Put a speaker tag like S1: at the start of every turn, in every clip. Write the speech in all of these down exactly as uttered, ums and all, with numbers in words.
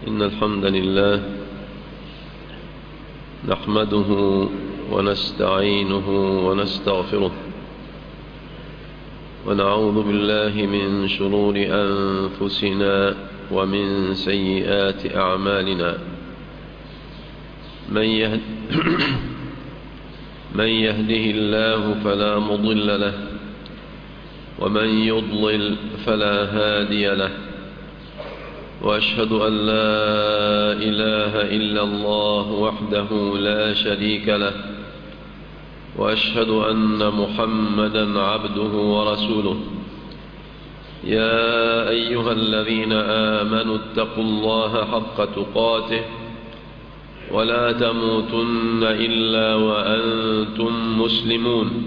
S1: إن الحمد لله نحمده ونستعينه ونستغفره ونعوذ بالله من شرور أنفسنا ومن سيئات أعمالنا. من, يهد من يهده الله فلا مضل له ومن يضلل فلا هادي له، وأشهد أن لا إله إلا الله وحده لا شريك له، وأشهد أن محمدا عبده ورسوله. يا أيها الذين آمنوا اتقوا الله حق تقاته ولا تموتن إلا وأنتم مسلمون.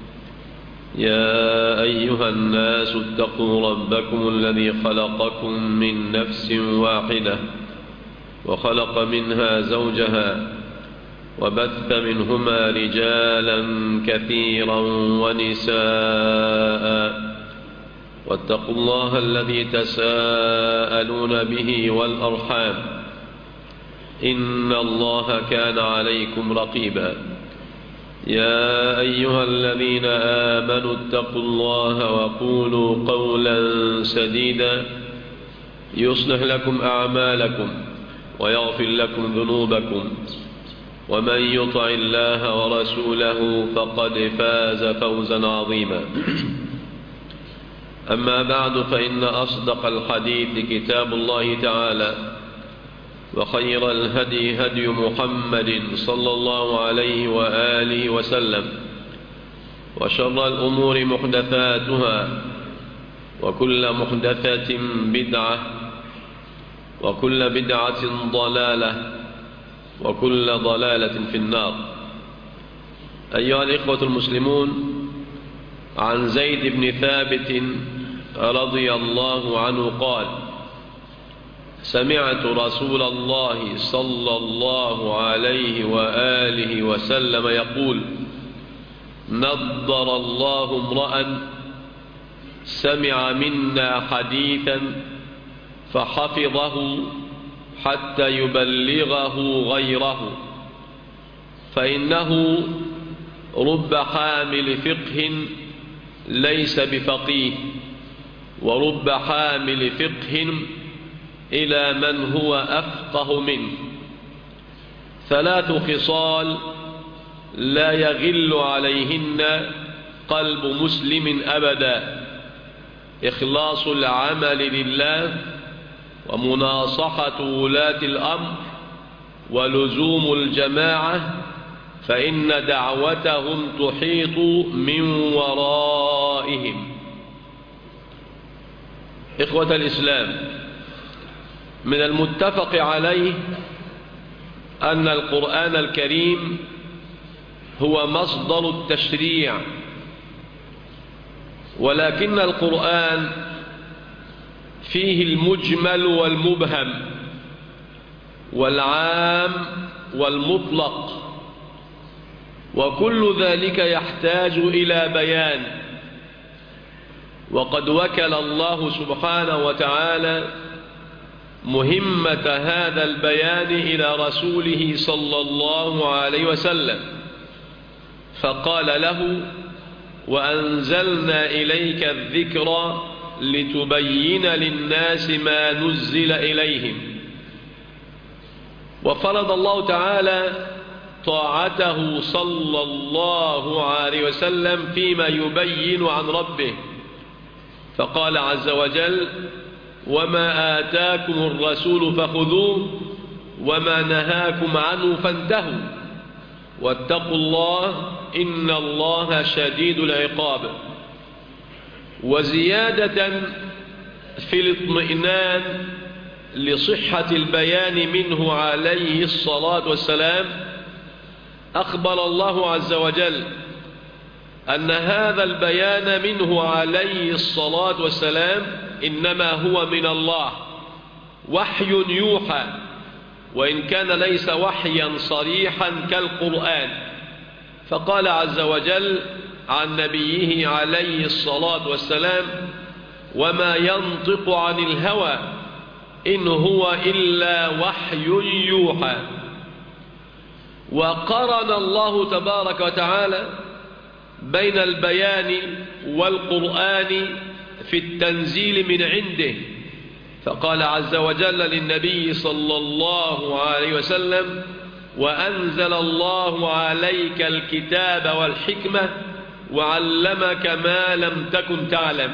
S1: يا أيها الناس اتقوا ربكم الذي خلقكم من نفس واحدة وخلق منها زوجها وبث منهما رجالا كثيرا ونساء، واتقوا الله الذي تساءلون به والأرحام إن الله كان عليكم رقيبا. يا أيها الذين آمنوا اتقوا الله وقولوا قولا سديدا يصلح لكم أعمالكم ويغفر لكم ذنوبكم، ومن يطع الله ورسوله فقد فاز فوزا عظيما. أما بعد، فإن أصدق الحديث كتاب الله تعالى، وخير الهدي هدي محمد صلى الله عليه وآله وسلم، وشر الأمور محدثاتها، وكل محدثة بدعة، وكل بدعة ضلالة، وكل ضلالة في النار. أيها الإخوة المسلمون، عن زيد بن ثابت رضي الله عنه قال: سمعت رسول الله صلى الله عليه وآله وسلم يقول: نضر الله امرأ سمع منا حديثا فحفظه حتى يبلغه غيره، فإنه رب حامل فقه ليس بفقيه، ورب حامل فقه إلى من هو أفقه منه. ثلاث خصال لا يغل عليهن قلب مسلم أبدا: إخلاص العمل لله، ومناصحة ولاة الأمر، ولزوم الجماعة، فإن دعوتهم تحيط من ورائهم. إخوة الإسلام، من المتفق عليه أن القرآن الكريم هو مصدر التشريع، ولكن القرآن فيه المجمل والمبهم، والعام والمطلق، وكل ذلك يحتاج إلى بيان. وقد وكل الله سبحانه وتعالى مهمة هذا البيان إلى رسوله صلى الله عليه وسلم، فقال له: وأنزلنا إليك الذكر لتبين للناس ما نزل إليهم. وفرض الله تعالى طاعته صلى الله عليه وسلم فيما يبين عن ربه، فقال عز وجل: وما آتاكم الرسول فخذوه وما نهاكم عنه فانتهوا واتقوا الله إن الله شديد العقاب. وزيادة في الاطمئنان لصحة البيان منه عليه الصلاة والسلام، أخبر الله عز وجل أن هذا البيان منه عليه الصلاة والسلام إنما هو من الله، وحي يوحى، وإن كان ليس وحيا صريحا كالقرآن. فقال عز وجل عن نبيه عليه الصلاة والسلام: وما ينطق عن الهوى إن هو إلا وحي يوحى. وقرن الله تبارك وتعالى بين البيان والقرآن في التنزيل من عنده، فقال عز وجل للنبي صلى الله عليه وسلم: وأنزل الله عليك الكتاب والحكمة وعلمك ما لم تكن تعلم.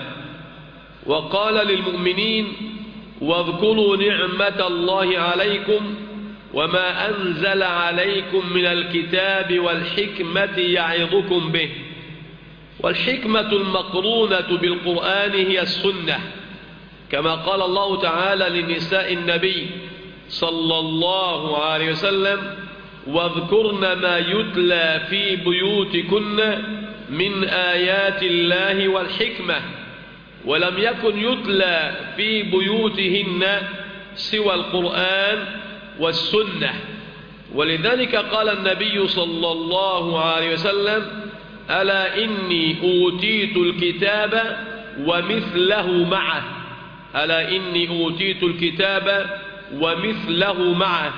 S1: وقال للمؤمنين: واذكروا نعمة الله عليكم وما أنزل عليكم من الكتاب والحكمة يعظكم به. والحكمة المقرونة بالقرآن هي السنة، كما قال الله تعالى لنساء النبي صلى الله عليه وسلم: واذكرن ما يتلى في بيوتكن من آيات الله والحكمة. ولم يكن يتلى في بيوتهن سوى القرآن والسنة. ولذلك قال النبي صلى الله عليه وسلم: ألا إني أوتيت الكتاب ومثله معه. ألا إني أوتيت الكتاب ومثله معه.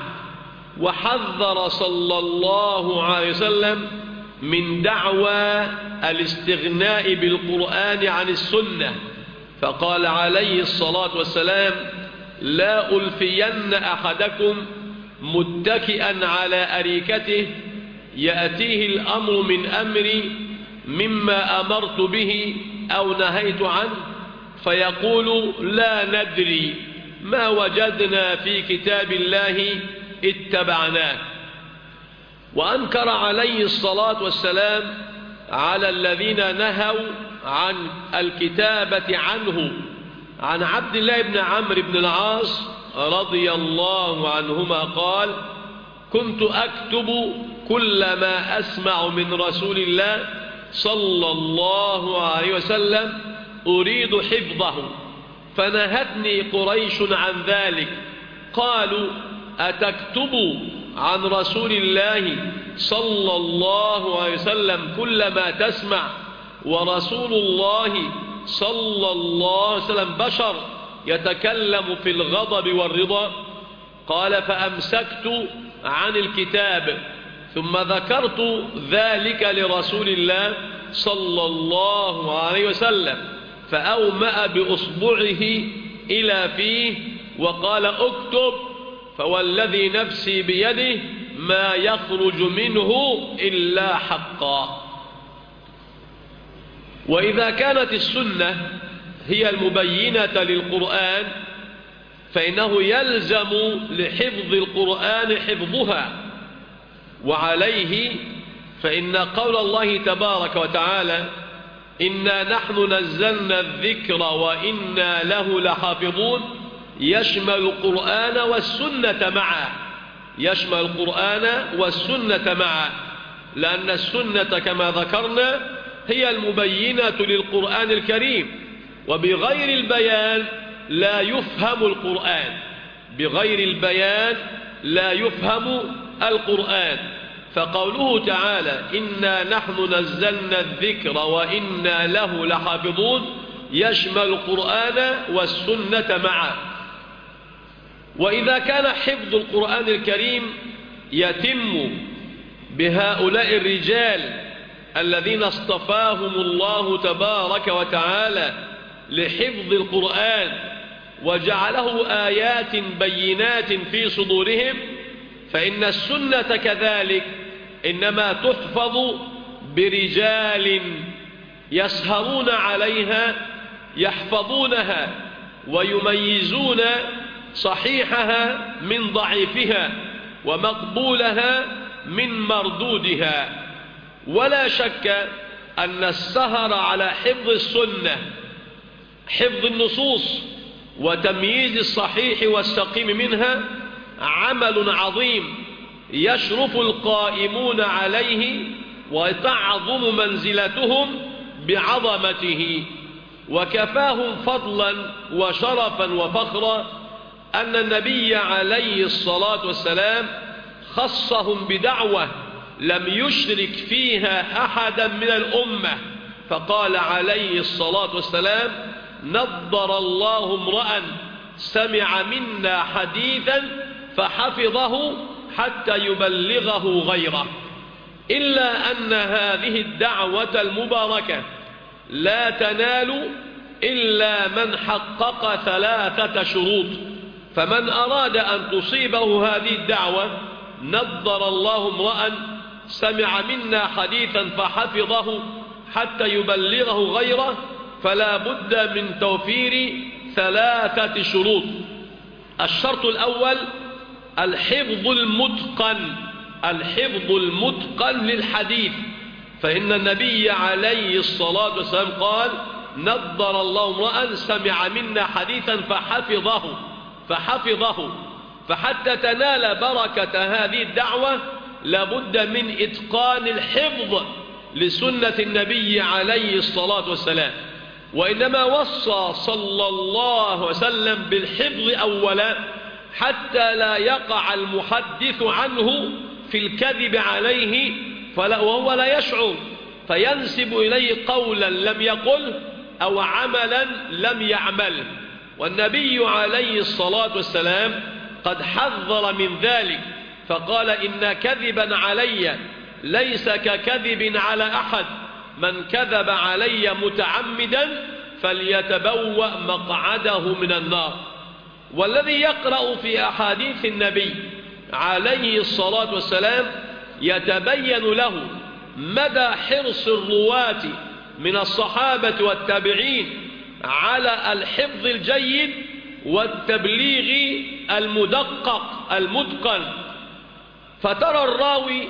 S1: وحذر صلى الله عليه وسلم من دعوى الاستغناء بالقرآن عن السنة، فقال عليه الصلاة والسلام: لا ألفين أحدكم متكئا على أريكته يأتيه الأمر من أمري مما أمرت به أو نهيت عنه فيقول: لا ندري، ما وجدنا في كتاب الله اتبعناه. وأنكر عليه الصلاة والسلام على الذين نهوا عن الكتابة عنه. عن عبد الله بن عمرو بن العاص رضي الله عنهما قال: كنت أكتب كل ما أسمع من رسول الله صلى الله عليه وسلم أريد حفظه، فنهتني قريش عن ذلك. قالوا: أتكتب عن رسول الله صلى الله عليه وسلم كل ما تسمع ورسول الله صلى الله عليه وسلم بشر يتكلم في الغضب والرضا؟ قال: فأمسكت عن الكتاب، ثم ذكرت ذلك لرسول الله صلى الله عليه وسلم، فأومأ بأصبعه إلى فيه وقال: اكتب، فوالذي نفسي بيده ما يخرج منه إلا حقا. وإذا كانت السنة هي المبينة للقرآن فإنه يلزم لحفظ القرآن حفظها. وعليه فإن قول الله تبارك وتعالى: إنا نحن نزلنا الذكر وإنا له لحافظون يشمل القرآن والسنة معا. يشمل القرآن والسنة معا، لأن السنة كما ذكرنا هي المبينة للقرآن الكريم، وبغير البيان لا يفهم القرآن. بغير البيان لا يفهم القرآن. فقوله تعالى: إنا نحن نزلنا الذكر وإنا له لحافظون يشمل القرآن والسنة معا. وإذا كان حفظ القرآن الكريم يتم بهؤلاء الرجال الذين اصطفاهم الله تبارك وتعالى لحفظ القرآن وجعله آيات بينات في صدورهم، فإن السنة كذلك إنما تحفظ برجال يسهرون عليها يحفظونها ويميزون صحيحها من ضعيفها ومقبولها من مردودها. ولا شك أن السهر على حفظ السنة، حفظ النصوص وتمييز الصحيح والسقيم منها، عمل عظيم يشرف القائمون عليه وتعظم منزلتهم بعظمته. وكفاهم فضلا وشرفا وفخرا أن النبي عليه الصلاة والسلام خصهم بدعوة لم يشرك فيها أحدا من الأمة، فقال عليه الصلاة والسلام: نضر الله امرأ سمع منا حديثا فحفظه حتى يبلغه غيره. إلا أن هذه الدعوة المباركة لا تنال إلا من حقق ثلاثة شروط. فمن أراد أن تصيبه هذه الدعوة نضر الله امرأ سمع منا حديثا فحفظه حتى يبلغه غيره، فلا بد من توفير ثلاثة شروط. الشرط الأول الحفظ المتقن، الحفظ المتقن للحديث، فإن النبي عليه الصلاة والسلام قال نضر الله امرأ سمع منا حديثا فحفظه فحفظه فحتى تنال بركة هذه الدعوة لابد من إتقان الحفظ لسنة النبي عليه الصلاة والسلام. وإنما وصى صلى الله عليه وسلم بالحفظ أولا حتى لا يقع المحدث عنه في الكذب عليه وهو لا يشعر، فينسب إليه قولا لم يقل أو عملا لم يعمل. والنبي عليه الصلاة والسلام قد حذر من ذلك فقال إن كذبا علي ليس ككذب على أحد، من كذب علي متعمدا فليتبوأ مقعده من النار. والذي يقرأ في أحاديث النبي عليه الصلاة والسلام يتبين له مدى حرص الرواة من الصحابة والتابعين على الحفظ الجيد والتبليغ المدقق المتقن. فترى الراوي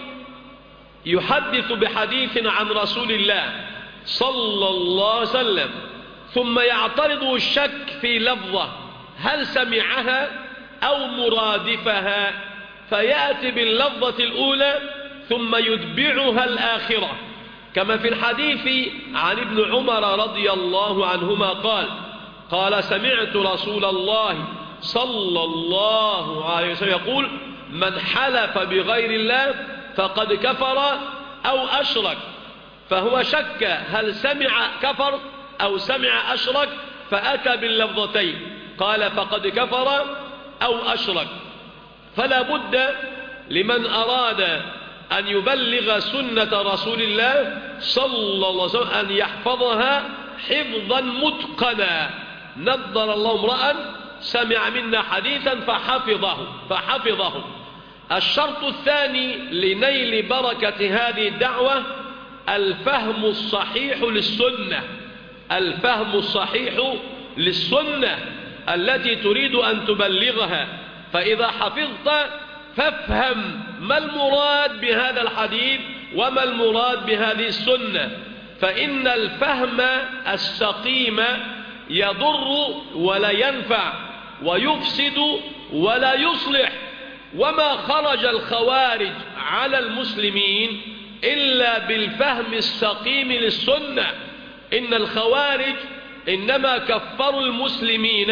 S1: يحدث بحديث عن رسول الله صلى الله عليه وسلم ثم يعترضه الشك في لفظه هل سمعها أو مرادفها، فيأتي باللفظة الأولى ثم يتبعها الآخرة، كما في الحديث عن ابن عمر رضي الله عنهما قال قال سمعت رسول الله صلى الله عليه وسلم يقول من حلف بغير الله فقد كفر أو أشرك، فهو شك هل سمع كفر أو سمع أشرك فأتى باللفظتين قال فقد كفر أو أشرك. فلا بد لمن أراد أن يبلغ سنة رسول الله صلى الله عليه وسلم أن يحفظها حفظا متقنا. نضر الله امرأ سمع منا حديثا فحفظه فحفظه. الشرط الثاني لنيل بركة هذه الدعوة الفهم الصحيح للسنة، الفهم الصحيح للسنة التي تريد أن تبلغها. فإذا حفظت فافهم ما المراد بهذا الحديث وما المراد بهذه السنة، فإن الفهم السقيم يضر ولا ينفع ويفسد ولا يصلح. وما خرج الخوارج على المسلمين إلا بالفهم السقيم للسنة. إن الخوارج إنما كفروا المسلمين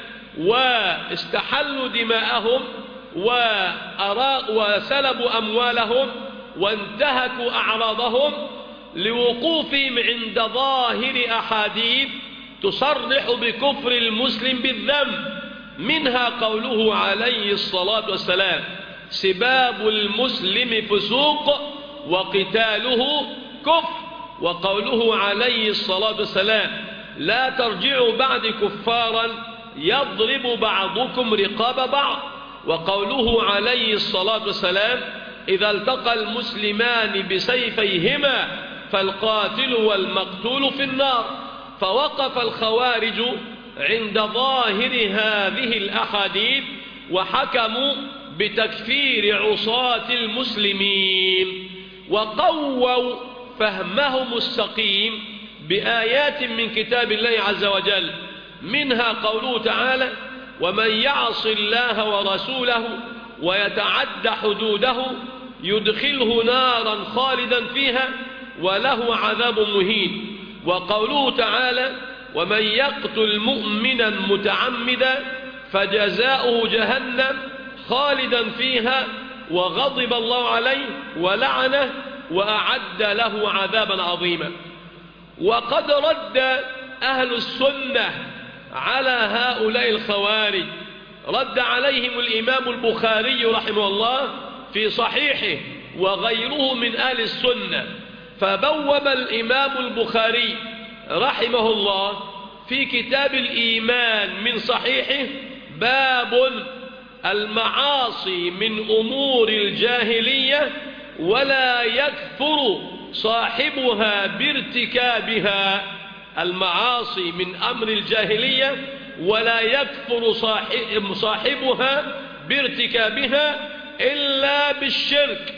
S1: واستحلوا دماءهم وسلبوا أموالهم وانتهكوا أعراضهم لوقوفهم عند ظاهر أحاديث تصرح بكفر المسلم بالذنب، منها قوله عليه الصلاة والسلام سباب المسلم فسوق وقتاله كفر، وقوله عليه الصلاة والسلام لا ترجعوا بعد كفارا يضرب بعضكم رقاب بعض، وقوله عليه الصلاة والسلام إذا التقى المسلمان بسيفيهما فالقاتل والمقتول في النار. فوقف الخوارج عند ظاهر هذه الأحاديث وحكموا بتكفير عصاة المسلمين، وقووا فهمهم السقيم بآيات من كتاب الله عز وجل، منها قوله تعالى ومن يعص الله ورسوله ويتعد حدوده يدخله نارا خالدا فيها وله عذاب مهين. وقوله تعالى ومن يقتل مؤمنا متعمدا فجزاؤه جهنم خالدا فيها وغضب الله عليه ولعنه وأعد له عذابا عظيما. وقد رد أهل السنة على هؤلاء الخوارج رد عليهم الإمام البخاري رحمه الله في صحيحه وغيره من أهل السنة. فبوب الإمام البخاري رحمه الله في كتاب الإيمان من صحيحه باب المعاصي من أمور الجاهلية ولا يكفر صاحبها بارتكابها. المعاصي من أمر الجاهلية ولا يكفر صاحبها بارتكابها إلا بالشرك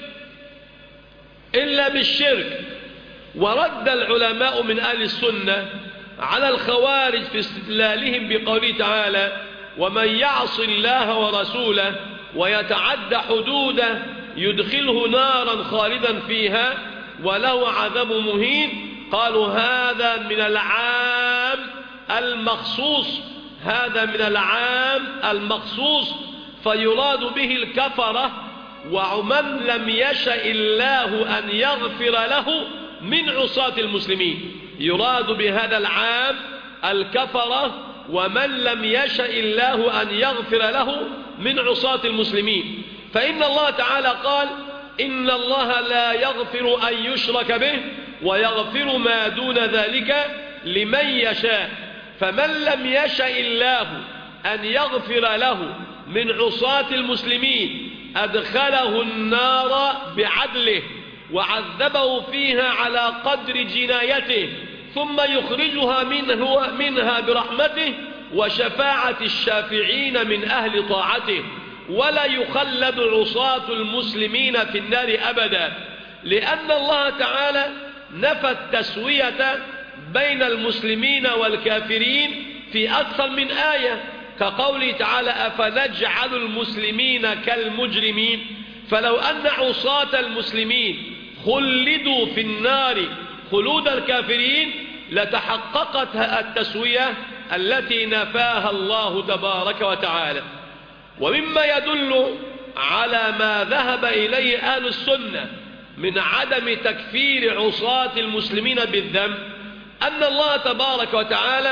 S1: إلا بالشرك. ورد العلماء من أهل السنة على الخوارج في استدلالهم بقوله تعالى ومن يعص الله ورسوله ويتعد حدوده يدخله نارا خالدا فيها وله عذاب مهين. قالوا هذا من العام المخصوص هذا من العام المخصوص فيراد به الكفرة ومن لم يشأ الله أن يغفر له من عصاة المسلمين. يراد بهذا العام الكفرة ومن لم يشأ الله أن يغفر له من عصاة المسلمين. فإن الله تعالى قال إن الله لا يغفر أن يشرك به ويغفر ما دون ذلك لمن يشاء. فمن لم يشأ الله أن يغفر له من عصاة المسلمين أدخله النار بعدله وعذبه فيها على قدر جنايته ثم يخرجها منه منها برحمته وشفاعة الشافعين من أهل طاعته ولا يخلد عصاة المسلمين في النار أبدا. لأن الله تعالى نفى التسوية بين المسلمين والكافرين في أكثر من آية كقوله تعالى أفنجعل المسلمين كالمجرمين. فلو أن عصاة المسلمين خلدوا في النار خلود الكافرين لتحققت التسوية التي نفاها الله تبارك وتعالى. ومما يدل على ما ذهب إليه أهل السنة من عدم تكفير عصاة المسلمين بالذنب أن الله تبارك وتعالى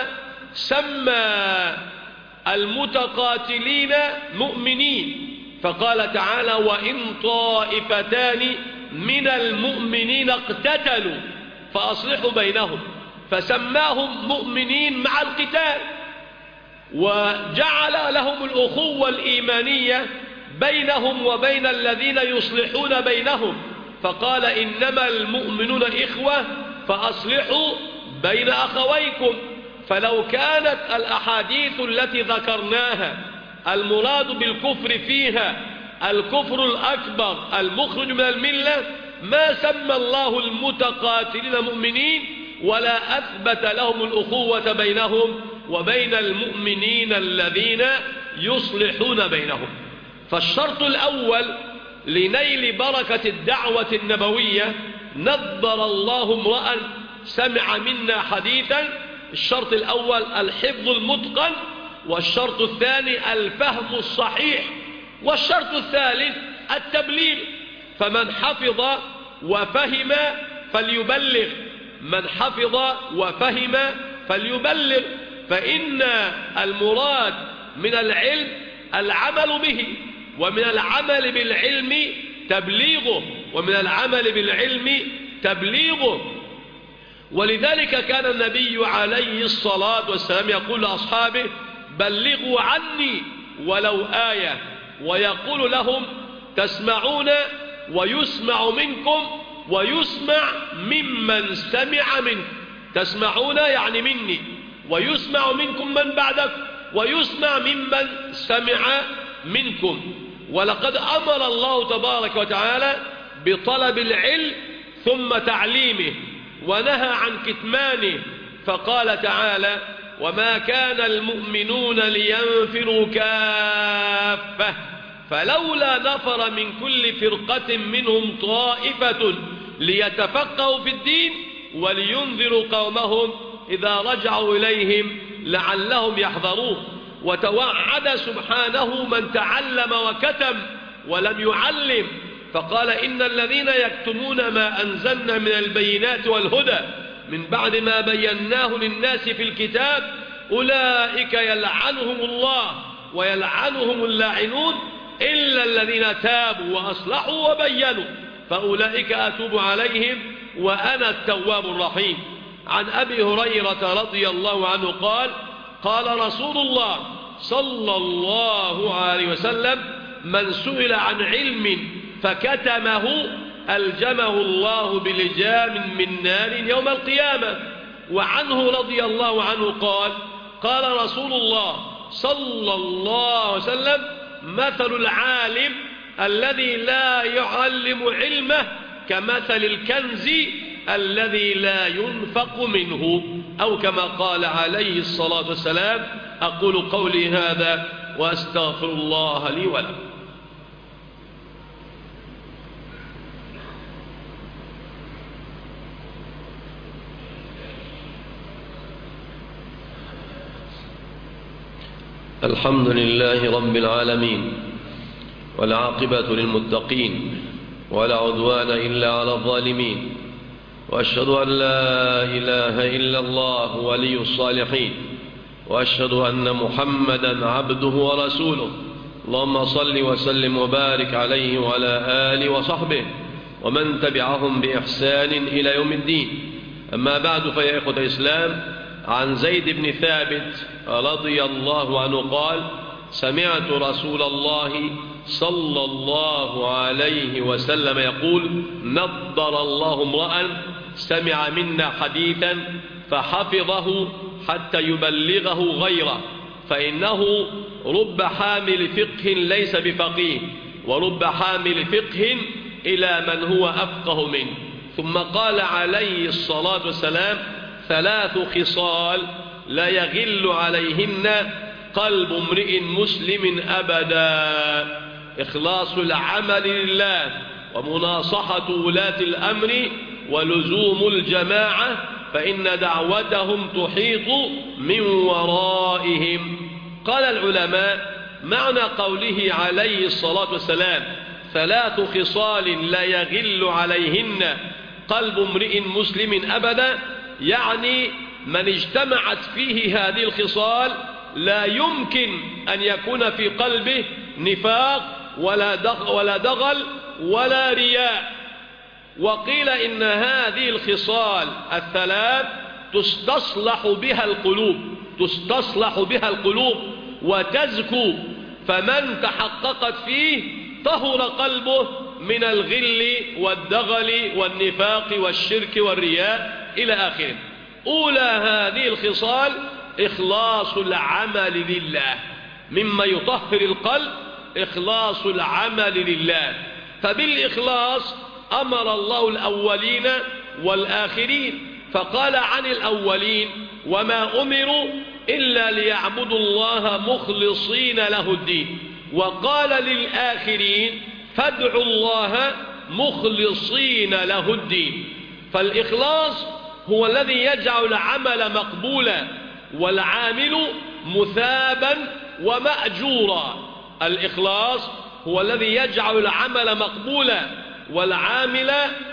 S1: سمى المتقاتلين مؤمنين فقال تعالى وإن طائفتان من المؤمنين اقتتلوا فأصلحوا بينهم فسماهم مؤمنين مع القتال وجعل لهم الأخوة الإيمانية بينهم وبين الذين يصلحون بينهم فقال إنما المؤمنون إخوة فأصلحوا بين أخويكم. فلو كانت الأحاديث التي ذكرناها المراد بالكفر فيها الكفر الأكبر المخرج من الملة ما سمى الله المتقاتلين مؤمنين ولا أثبت لهم الأخوة بينهم وبين المؤمنين الذين يصلحون بينهم. فالشرط الأول لنيل بركة الدعوة النبوية نضر الله امرأ سمع منا حديثا. الشرط الأول الحفظ المتقن والشرط الثاني الفهم الصحيح والشرط الثالث التبليغ. فمن حفظ وفهم فليبلغ من حفظ وفهم فليبلغ. فإن المراد من العلم العمل به ومن العمل بالعلم تبليغه ومن العمل بالعلم تبليغه. ولذلك كان النبي عليه الصلاة والسلام يقول لأصحابه بلغوا عني ولو آية ويقول لهم تسمعون ويسمع منكم ويسمع ممن سمع منكم. تسمعون يعني مني ويسمع منكم من بعدكم ويسمع ممن سمع منكم. ولقد أمر الله تبارك وتعالى بطلب العلم ثم تعليمه ونهى عن كتمانه فقال تعالى وما كان المؤمنون لينفروا كافة فلولا نفر من كل فرقة منهم طائفة ليتفقهوا في الدين ولينذروا قومهم إذا رجعوا إليهم لعلهم يحذرون. وتوعد سبحانه من تعلم وكتم ولم يعلم فقال إن الذين يكتمون ما أنزلنا من البينات والهدى من بعد ما بيناه للناس في الكتاب أولئك يلعنهم الله ويلعنهم اللاعنون إلا الذين تابوا وأصلحوا وبينوا فأولئك أتوب عليهم وأنا التواب الرحيم. عن أبي هريرة رضي الله عنه قال قال رسول الله صلى الله عليه وسلم من سئل عن علم فكتمه ألجمه الله بلجام من نار يوم القيامة. وعنه رضي الله عنه قال قال رسول الله صلى الله عليه وسلم مثل العالم الذي لا يعلم علمه كمثل الكنز الذي لا ينفق منه، أو كما قال عليه الصلاة والسلام. أقول قولي هذا وأستغفر الله لي ولكم. الحمد لله رب العالمين، والعاقبة للمتقين، ولا عدوان إلا على الظالمين، وأشهد أن لا إله إلا الله ولي الصالحين، وأشهد أن محمدا عبده ورسوله. اللهم صل وسلم وبارك عليه وعلى آله وصحبه ومن تبعهم بإحسان إلى يوم الدين. أما بعد، فيا إخوة الإسلام، عن زيد بن ثابت رضي الله عنه قال سمعت رسول الله صلى الله عليه وسلم يقول نضر الله امرأ سمع منا حديثا فحفظه حتى يبلغه غيره، فإنه رب حامل فقه ليس بفقيه، ورب حامل فقه إلى من هو أفقه منه. ثم قال عليه الصلاة والسلام ثلاث خصال لا يغل عليهن قلب امرئ مسلم أبدا: إخلاص العمل لله، ومناصحة ولاة الأمر، ولزوم الجماعة، فإن دعوتهم تحيط من ورائهم. قال العلماء معنى قوله عليه الصلاة والسلام ثلاث خصال لا يغل عليهن قلب امرئ مسلم أبدا، يعني من اجتمعت فيه هذه الخصال لا يمكن أن يكون في قلبه نفاق ولا دغل ولا, دغل ولا رياء. وقيل إن هذه الخصال الثلاث تستصلح بها القلوب تستصلح بها القلوب وتزكو، فمن تحققت فيه طهر قلبه من الغل والدغل والنفاق والشرك والرياء إلى آخره. أولى هذه الخصال إخلاص العمل لله، مما يطهر القلب إخلاص العمل لله. فبالإخلاص أمر الله الأولين والآخرين، فقال عن الأولين وما أمروا إلا ليعبدوا الله مخلصين له الدين، وقال للآخرين فادعوا الله مخلصين له الدين. فالإخلاص هو الذي يجعل العمل مقبولا والعامل مثابا ومأجورا. الإخلاص هو الذي يجعل العمل مقبولا والعامل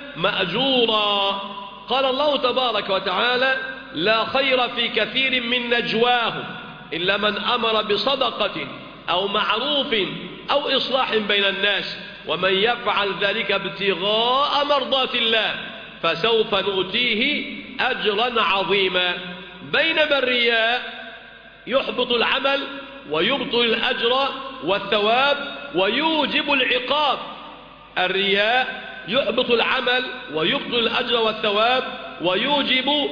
S1: مأجورا. قال الله تبارك وتعالى لا خير في كثير من نجواهم إلا من أمر بصدقة أو معروف أو إصلاح بين الناس، ومن يفعل ذلك ابتغاء مرضات الله فسوف نؤتيه أجرا عظيما. بينما الرياء يحبط العمل ويبطل الأجر والثواب ويوجب العقاب. الرياء يحبط العمل ويبطل الأجر والثواب ويوجب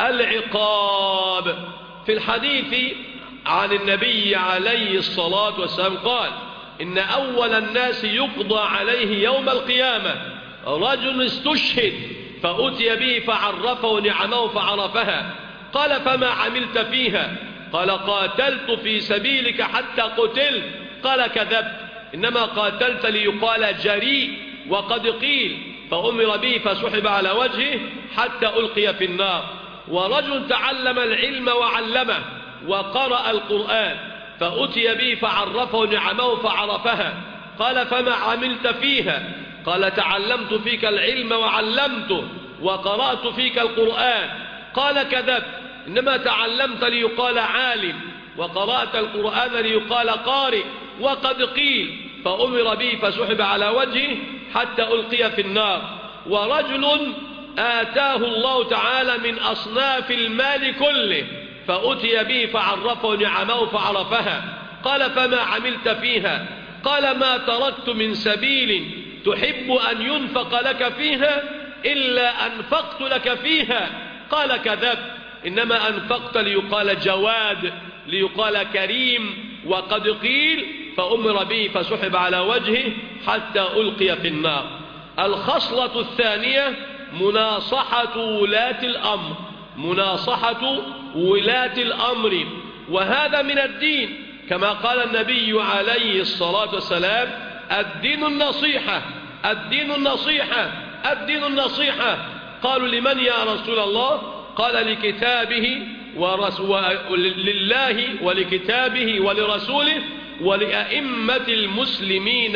S1: العقاب. في الحديث عن النبي عليه الصلاة والسلام قال إن أول الناس يقضى عليه يوم القيامة رجل استشهد فأتي به فعرفه نعمه فعرفها، قال فما عملت فيها؟ قال قاتلت في سبيلك حتى قتلت. قال كذبت، إنما قاتلت ليقال جريء، وقد قيل، فأمر به فسحب على وجهه حتى ألقي في النار. ورجل تعلم العلم وعلمه وقرأ القرآن فأتي به فعرفه نعمه فعرفها، قال فما عملت فيها؟ قال تعلمت فيك العلم وعلمته وقرأت فيك القرآن. قال كذبت، إنما تعلمت ليقال عالم، وقرأت القرآن ليقال قارئ. وقد قيل فأمر به فسحب على وجهه حتى ألقي في النار. ورجل آتاه الله تعالى من أصناف المال كله فأتي به فعرفه نعمه فعرفها، قال فما عملت فيها؟ قال ما تركت من سبيل تحب أن ينفق لك فيها إلا أنفقت لك فيها. قال كذبت، إنما أنفقت ليقال جواد، ليقال كريم. وقد قيل فأمر به فسحب على وجهه حتى ألقي في النار. الخصلة الثانية مناصحة ولاة الأمر، مناصحة ولاة الأمر، وهذا من الدين كما قال النبي عليه الصلاة والسلام: الدين النصيحة، الدين النصيحة، الدين النصيحة. قالوا لمن يا رسول الله؟ قال لكتابه ولله ولكتابه ولرسوله ولأئمة المسلمين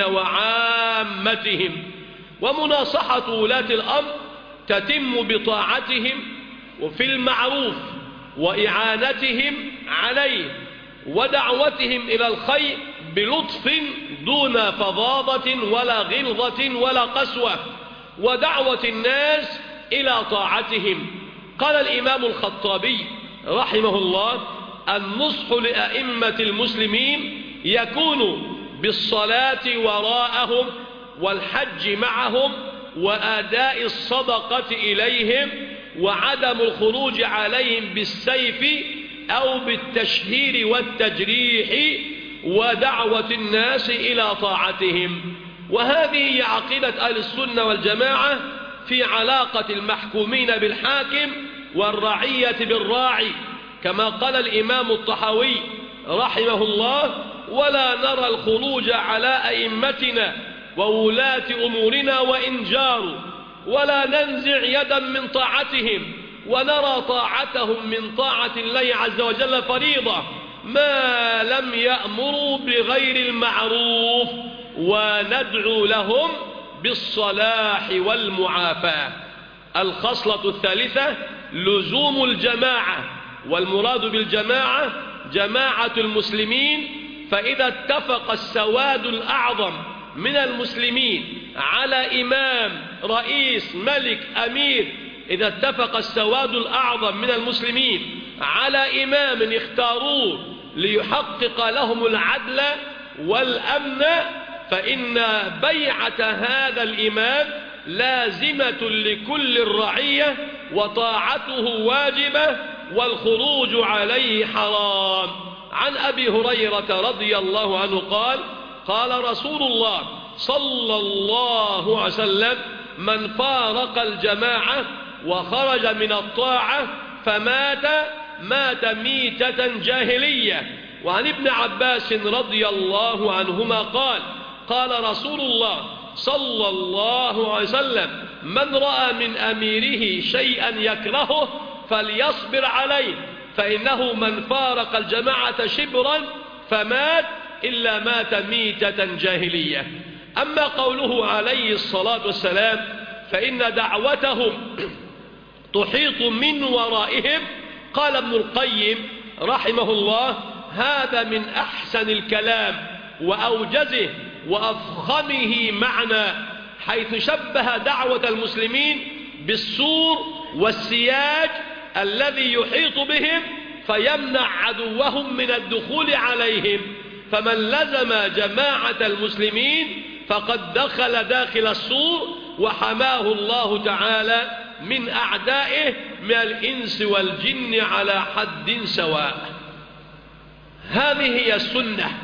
S1: وعامتهم. ومناصحة ولاة الأمر تتم بطاعتهم وفي المعروف وإعانتهم عليه ودعوتهم إلى الخير بلطف دون فظاظة ولا غلظة ولا قسوة، ودعوة الناس إلى طاعتهم. قال الإمام الخطابي رحمه الله: النصح لأئمة المسلمين يكون بالصلاة وراءهم والحج معهم وآداء الصدقة إليهم وعدم الخروج عليهم بالسيف أو بالتشهير والتجريح ودعوة الناس إلى طاعتهم. وهذه هي عقيدة أهل السنة والجماعة في علاقة المحكومين بالحاكم والرعية بالراعي، كما قال الإمام الطحاوي رحمه الله: ولا نرى الخروج على أئمتنا وولاة أمورنا وإن جاروا، ولا ننزع يدا من طاعتهم، ونرى طاعتهم من طاعة الله عز وجل فريضة ما لم يأمروا بغير المعروف، وندعو لهم بالصلاح والمعافاة. الخصلة الثالثة لزوم الجماعة، والمراد بالجماعة جماعة المسلمين. فإذا اتفق السواد الأعظم من المسلمين على إمام، رئيس، ملك، أمير، إذا اتفق السواد الأعظم من المسلمين على إمام اختاروه ليحقق لهم العدل والأمن، فإن بيعة هذا الإمام لازمة لكل الرعية، وطاعته واجبة، والخروج عليه حرام. عن أبي هريرة رضي الله عنه قال: قال رسول الله صلى الله عليه وسلم: من فارق الجماعة وخرج من الطاعة فمات مات ميتة جاهلية. وعن ابن عباس رضي الله عنهما قال: قال رسول الله صلى الله عليه وسلم: من رأى من أميره شيئا يكرهه فليصبر عليه، فإنه من فارق الجماعة شبرا فمات إلا مات ميتة جاهلية. أما قوله عليه الصلاة والسلام: فإن دعوتهم تحيط من ورائهم، قال ابن القيم رحمه الله: هذا من أحسن الكلام وأوجزه وأفخمه معنى، حيث شبه دعوة المسلمين بالسور والسياج الذي يحيط بهم فيمنع عدوهم من الدخول عليهم. فمن لزم جماعة المسلمين فقد دخل داخل السور وحماه الله تعالى من أعدائه من الإنس والجن على حد سواء. هذه هي السنة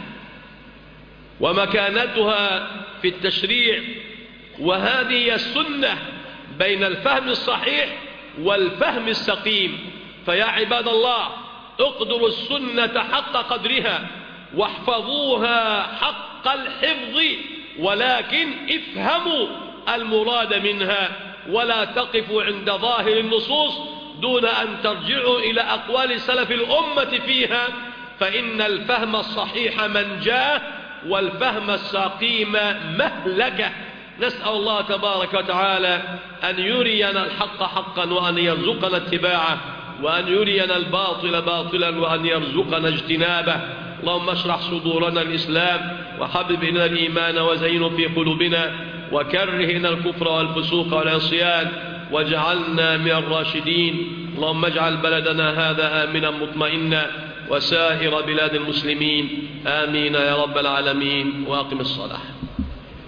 S1: ومكانتها في التشريع، وهذه هي السنة بين الفهم الصحيح والفهم السقيم. فيا عباد الله، اقدروا السنة حق قدرها واحفظوها حق الحفظ، ولكن افهموا المراد منها، ولا تقفوا عند ظاهر النصوص دون أن ترجعوا إلى أقوال سلف الأمة فيها، فإن الفهم الصحيح منجاه والفهم السقيم مهلكة. نسأل الله تبارك وتعالى أن يرينا الحق حقا وأن يرزقنا اتباعه، وأن يرينا الباطل باطلا وأن يرزقنا اجتنابه. اللهم اشرح صدورنا الإسلام، وحبب إلينا الإيمان وزينه في قلوبنا، وكره إلينا الكفر والفسوق والعصيان، واجعلنا من الراشدين. اللهم اجعل بلدنا هذا آمنا مطمئنا وسائر بلاد المسلمين، آمين يا رب العالمين. وأقم الصلاة.